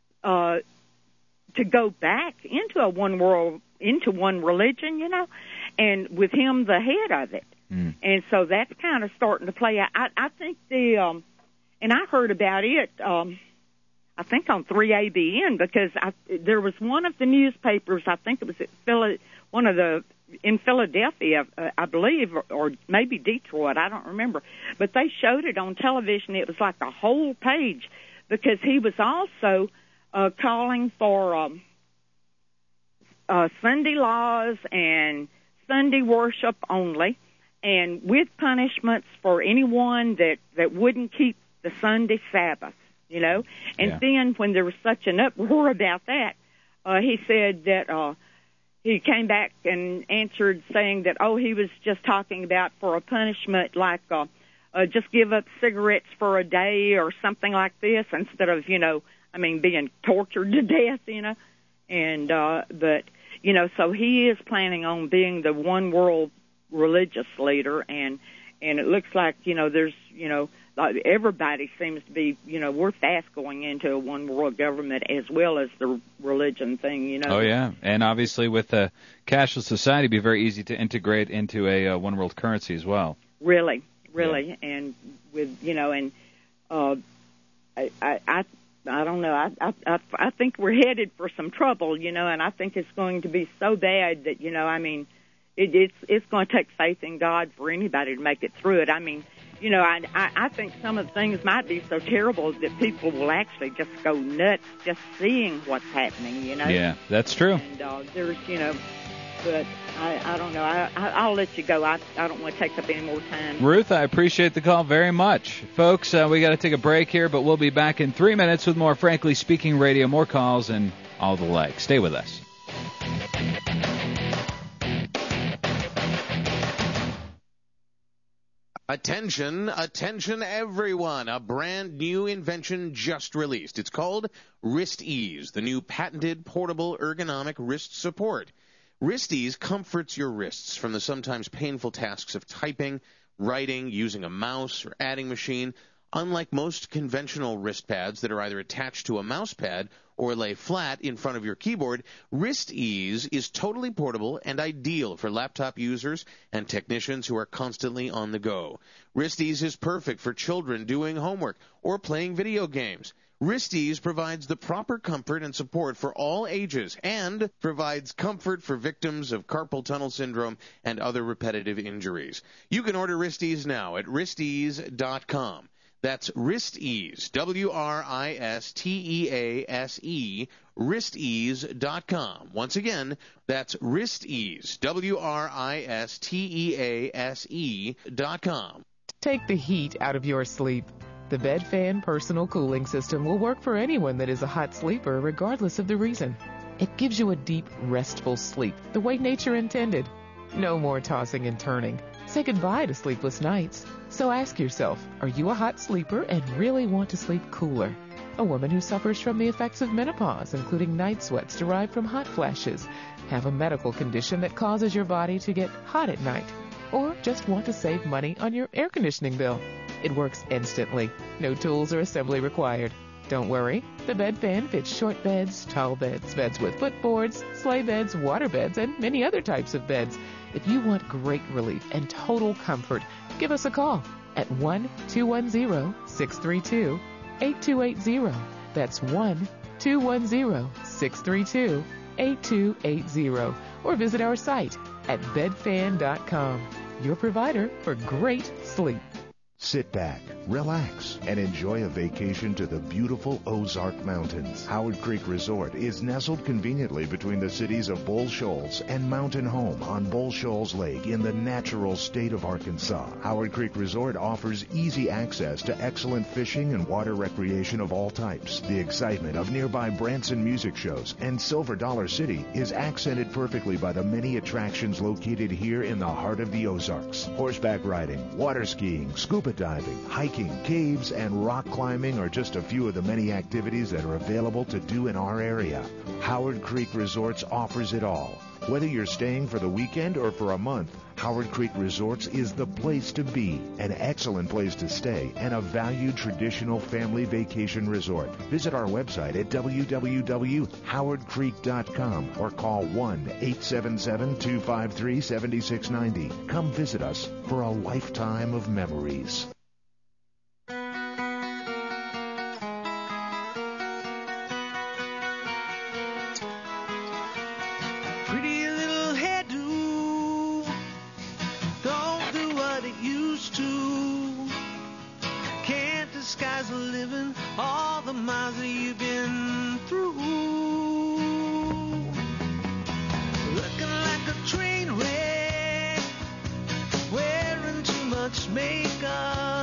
to go back into a one world, into one religion, and with him the head of it. And so that's kind of starting to play out. I think and I heard about it, I think on 3ABN, because there was one of the newspapers, I think it was in Philadelphia, I believe, or maybe Detroit, I don't remember. But they showed it on television. It was like a whole page, because he was also calling for Sunday laws and Sunday worship only, and with punishments for anyone that wouldn't keep the Sunday Sabbath, And then when there was such an uproar about that, he said that he came back and answered saying that, he was just talking about for a punishment like just give up cigarettes for a day or something like this instead of, being tortured to death, And, but, so he is planning on being the one world religious leader, and it looks like, there's, everybody seems to be, we're fast going into a one world government as well as the religion thing, Oh, yeah. And obviously with a cashless society, it'd be very easy to integrate into a one world currency as well. Really. Yeah. And with, I don't know. I think we're headed for some trouble, and I think it's going to be so bad that, it's going to take faith in God for anybody to make it through it. I think some of the things might be so terrible that people will actually just go nuts just seeing what's happening, Yeah, that's true. And there's, but I don't know. I'll let you go. I don't want to take up any more time. Ruth, I appreciate the call very much. Folks, we got to take a break here, but we'll be back in 3 minutes with more Frankly Speaking Radio, more calls, and all the like. Stay with us. Attention, attention everyone. A brand new invention just released. It's called Wrist Ease, the new patented portable ergonomic wrist support. Wrist Ease comforts your wrists from the sometimes painful tasks of typing, writing, using a mouse, or adding machine. Unlike most conventional wrist pads that are either attached to a mouse pad or lay flat in front of your keyboard, Wrist Ease is totally portable and ideal for laptop users and technicians who are constantly on the go. Wrist Ease is perfect for children doing homework or playing video games. Wrist Ease provides the proper comfort and support for all ages and provides comfort for victims of carpal tunnel syndrome and other repetitive injuries. You can order Wrist Ease now at wristease.com. That's Wrist Ease, WRISTEASE, wristease.com. Once again, that's Wrist Ease, WRISTEASE.com. Take the heat out of your sleep. The Bed Fan personal cooling system will work for anyone that is a hot sleeper, regardless of the reason. It gives you a deep, restful sleep, the way nature intended. No more tossing and turning. Say goodbye to sleepless nights. So ask yourself, are you a hot sleeper and really want to sleep cooler? A woman who suffers from the effects of menopause, including night sweats derived from hot flashes, have a medical condition that causes your body to get hot at night, or just want to save money on your air conditioning bill. It works instantly. No tools or assembly required. Don't worry, the Bed Fan fits short beds, tall beds, beds with footboards, sleigh beds, water beds, and many other types of beds. If you want great relief and total comfort, give us a call at 1-210-632-8280. That's 1-210-632-8280. Or visit our site at bedfan.com. Your provider for great sleep. Sit back, relax, and enjoy a vacation to the beautiful Ozark Mountains. Howard Creek Resort is nestled conveniently between the cities of Bull Shoals and Mountain Home on Bull Shoals Lake in the natural state of Arkansas. Howard Creek Resort offers easy access to excellent fishing and water recreation of all types. The excitement of nearby Branson music shows and Silver Dollar City is accented perfectly by the many attractions located here in the heart of the Ozarks. Horseback riding, water skiing, scuba diving, hiking, caves, and rock climbing are just a few of the many activities that are available to do in our area. Howard Creek Resorts offers it all. Whether you're staying for the weekend or for a month, Howard Creek Resorts is the place to be, an excellent place to stay, and a valued traditional family vacation resort. Visit our website at www.howardcreek.com or call 1-877-253-7690. Come visit us for a lifetime of memories. Pretty little hairdo, don't do what it used to. Can't disguise the living, all the miles that you've been through. Looking like a train wreck, wearing too much makeup.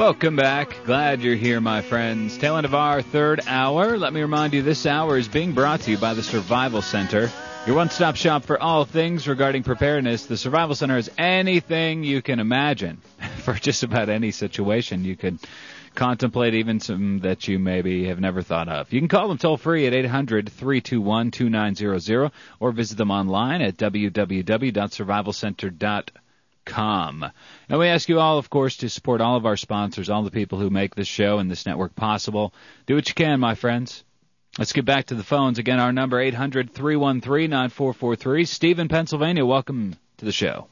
Welcome back. Glad you're here, my friends. Tail end of our third hour. Let me remind you, this hour is being brought to you by the Survival Center, your one-stop shop for all things regarding preparedness. The Survival Center is anything you can imagine for just about any situation you could contemplate, even some that you maybe have never thought of. You can call them toll-free at 800-321-2900 or visit them online at www.survivalcenter.com. Now, we ask you all, of course, to support all of our sponsors, all the people who make this show and this network possible. Do what you can, my friends. Let's get back to the phones. Again, our number, 800-313-9443. Steve in Pennsylvania, welcome to the show.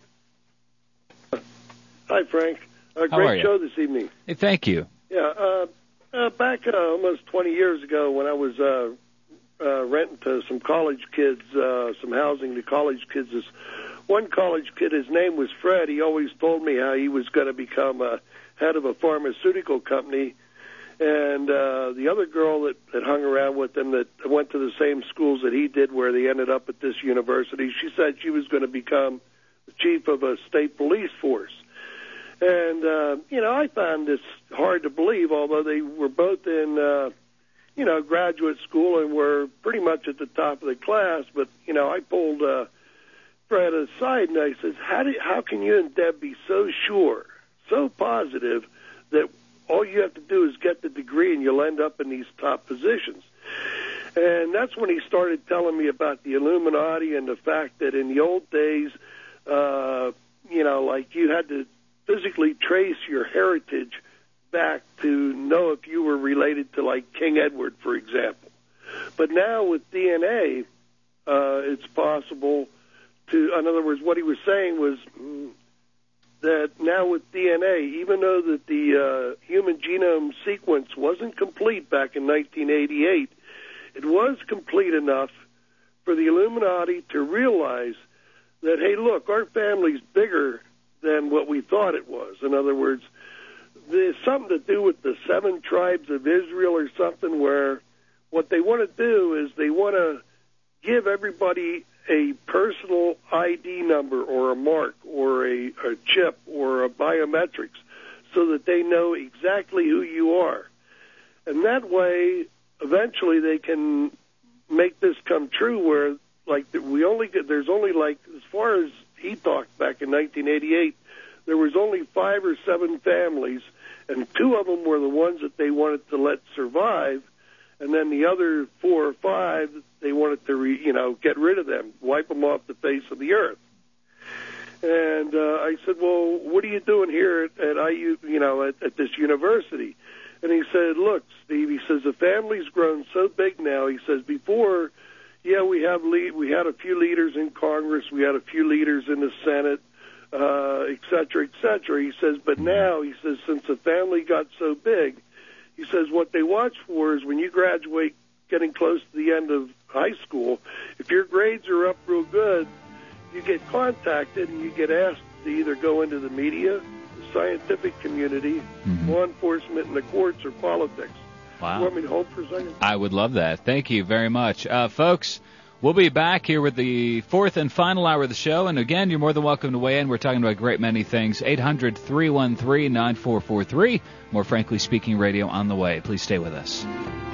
Hi, Frank. Great show this evening. Hey, thank you. Yeah, back almost 20 years ago when I was renting to some college kids, some housing to college kids, this one college kid, his name was Fred, he always told me how he was going to become head of a pharmaceutical company. And the other girl that hung around with him that went to the same schools that he did where they ended up at this university, she said she was going to become the chief of a state police force. And, I found this hard to believe, although they were both in, graduate school and were pretty much at the top of the class. But, I pulled Fred aside and I said, how can you and Deb be so sure, so positive that all you have to do is get the degree and you'll end up in these top positions? And that's when he started telling me about the Illuminati and the fact that in the old days, like you had to physically trace your heritage back to know if you were related to, like, King Edward, for example. But now with DNA, it's possible to, in other words, what he was saying was that now with DNA, even though that the human genome sequence wasn't complete back in 1988, it was complete enough for the Illuminati to realize that, hey, look, our family's bigger than what we thought it was. In other words, there's something to do with the 7 tribes of Israel or something where what they want to do is they want to give everybody a personal ID number or a mark or a chip or a biometrics so that they know exactly who you are. And that way, eventually they can make this come true where, like, there's only, like, as far as he talked back in 1988, there was only 5 or 7 families, and 2 of them were the ones that they wanted to let survive, and then the other 4 or 5, they wanted to, get rid of them, wipe them off the face of the earth. And I said, well, what are you doing here at IU, at this university? And he said, look, Steve, he says, the family's grown so big now. He says, before, yeah, we had a few leaders in Congress, we had a few leaders in the Senate, et cetera, et cetera. He says, but now, he says, since the family got so big, he says, what they watch for is when you graduate, getting close to the end of high school, if your grades are up real good, you get contacted and you get asked to either go into the media, the scientific community, law enforcement, and the courts or politics. Wow. You want me to hold for a second? I would love that. Thank you very much. Folks, we'll be back here with the 4th and final hour of the show. And again, you're more than welcome to weigh in. We're talking about a great many things. 800-313-9443. More Frankly Speaking Radio on the way. Please stay with us.